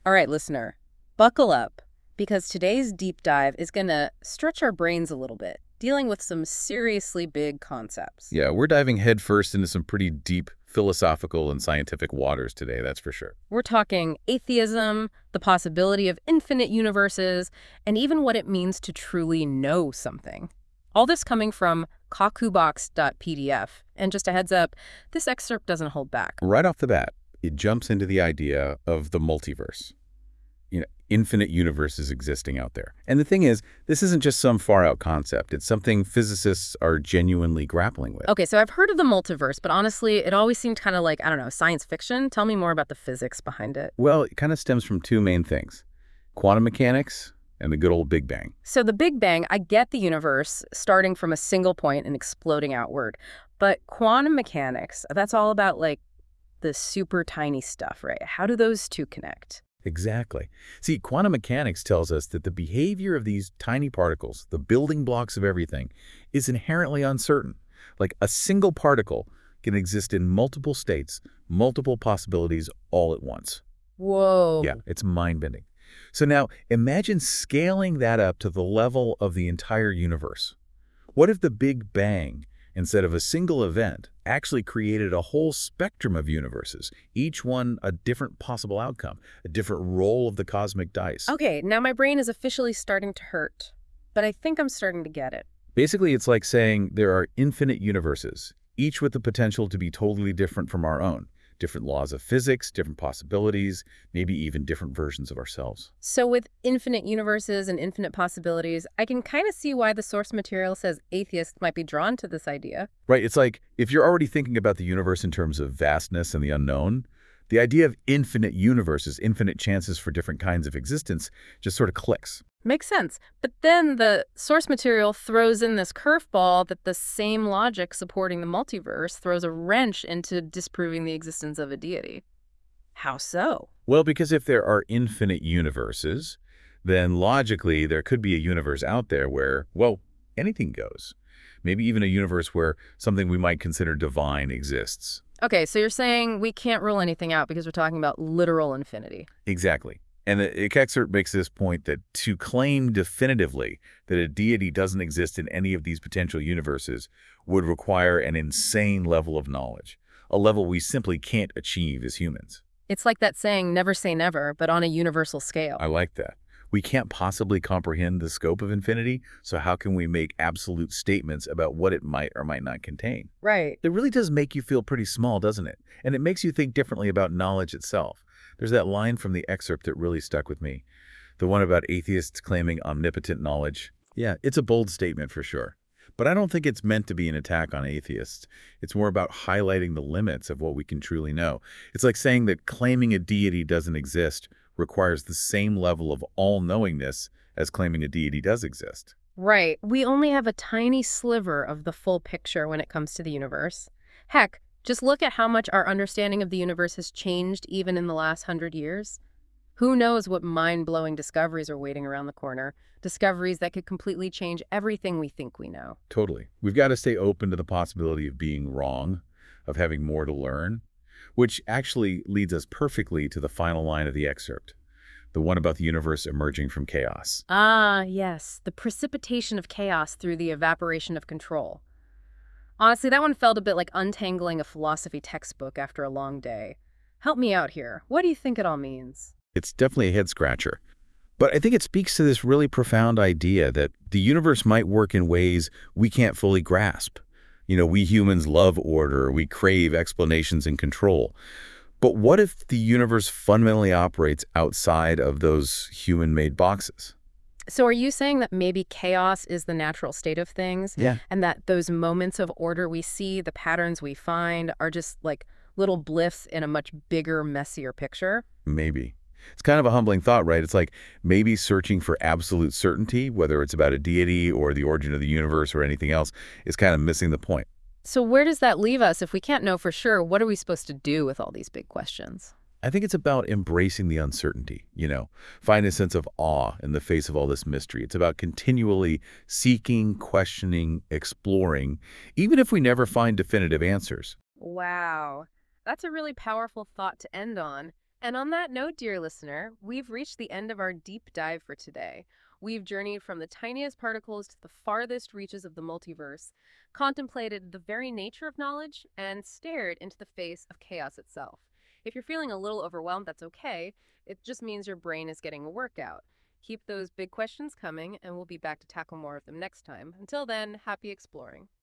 All right, listener, buckle up because today's deep dive is going to stretch our brains a little bit, dealing with some seriously big concepts. Yeah, we're diving headfirst into some pretty deep philosophical and scientific waters today, that's for sure. We're talking atheism, the possibility of infinite universes, and even what it means to truly know something. All this coming from kakubox.pdf. And just a heads up, this excerpt doesn't hold back. Right off the bat, it jumps into the idea of the multiverse. Infinite universes existing out there. And the thing is, this isn't just some far-out concept. It's something physicists are genuinely grappling with. Okay, so I've heard of the multiverse, but honestly, it always seemed kind of like, I don't know, science fiction. Tell me more about the physics behind it. Well, it kind of stems from two main things: quantum mechanics and the good old Big Bang. So the Big Bang, I get the universe starting from a single point and exploding outward. But quantum mechanics, that's all about like the super tiny stuff, right? How do those two connect? Exactly. See, quantum mechanics tells us that the behavior of these tiny particles, the building blocks of everything, is inherently uncertain. Like a single particle can exist in multiple states, multiple possibilities all at once. Whoa. Yeah, it's mind-bending. So now imagine scaling that up to the level of the entire universe. What if the Big Bang, instead of a single event, actually created a whole spectrum of universes, each one a different possible outcome, a different roll of the cosmic dice? Okay, now my brain is officially starting to hurt, but I think I'm starting to get it. Basically, it's like saying there are infinite universes, each with the potential to be totally different from our own. Different laws of physics, different possibilities, maybe even different versions of ourselves. So with infinite universes and infinite possibilities, I can kind of see why the source material says atheists might be drawn to this idea. Right, it's like if you're already thinking about the universe in terms of vastness and the unknown, the idea of infinite universes, infinite chances for different kinds of existence, just sort of clicks. Makes sense. But then the source material throws in this curveball that the same logic supporting the multiverse throws a wrench into disproving the existence of a deity. How so? Well, because if there are infinite universes, then logically there could be a universe out there where, well, anything goes. Maybe even a universe where something we might consider divine exists. Okay, so you're saying we can't rule anything out because we're talking about literal infinity. Exactly. And the excerpt makes this point that to claim definitively that a deity doesn't exist in any of these potential universes would require an insane level of knowledge, a level we simply can't achieve as humans. It's like that saying, never say never, but on a universal scale. I like that. We can't possibly comprehend the scope of infinity, so how can we make absolute statements about what it might or might not contain? Right. It really does make you feel pretty small, doesn't it? And it makes you think differently about knowledge itself. There's that line from the excerpt that really stuck with me, the one about atheists claiming omnipotent knowledge. Yeah, it's a bold statement for sure. But I don't think it's meant to be an attack on atheists. It's more about highlighting the limits of what we can truly know. It's like saying that claiming a deity doesn't exist requires the same level of all-knowingness as claiming a deity does exist. Right. We only have a tiny sliver of the full picture when it comes to the universe. Heck, just look at how much our understanding of the universe has changed even in the last 100 years. Who knows what mind-blowing discoveries are waiting around the corner? Discoveries that could completely change everything we think we know. Totally. We've got to stay open to the possibility of being wrong, of having more to learn, which actually leads us perfectly to the final line of the excerpt, the one about the universe emerging from chaos. Ah, yes, the precipitation of chaos through the evaporation of control. Honestly, that one felt a bit like untangling a philosophy textbook after a long day. Help me out here. What do you think it all means? It's definitely a head-scratcher. But I think it speaks to this really profound idea that the universe might work in ways we can't fully grasp. We humans love order, we crave explanations and control. But what if the universe fundamentally operates outside of those human-made boxes? So are you saying that maybe chaos is the natural state of things? Yeah. And that those moments of order we see, the patterns we find, are just like little blips in a much bigger, messier picture? Maybe. It's kind of a humbling thought, right? It's like maybe searching for absolute certainty, whether it's about a deity or the origin of the universe or anything else, is kind of missing the point. So where does that leave us? If we can't know for sure, what are we supposed to do with all these big questions? I think it's about embracing the uncertainty, find a sense of awe in the face of all this mystery. It's about continually seeking, questioning, exploring, even if we never find definitive answers. Wow. That's a really powerful thought to end on. And on that note, dear listener, we've reached the end of our deep dive for today. We've journeyed from the tiniest particles to the farthest reaches of the multiverse, contemplated the very nature of knowledge, and stared into the face of chaos itself. If you're feeling a little overwhelmed, that's okay. It just means your brain is getting a workout. Keep those big questions coming, and we'll be back to tackle more of them next time. Until then, happy exploring.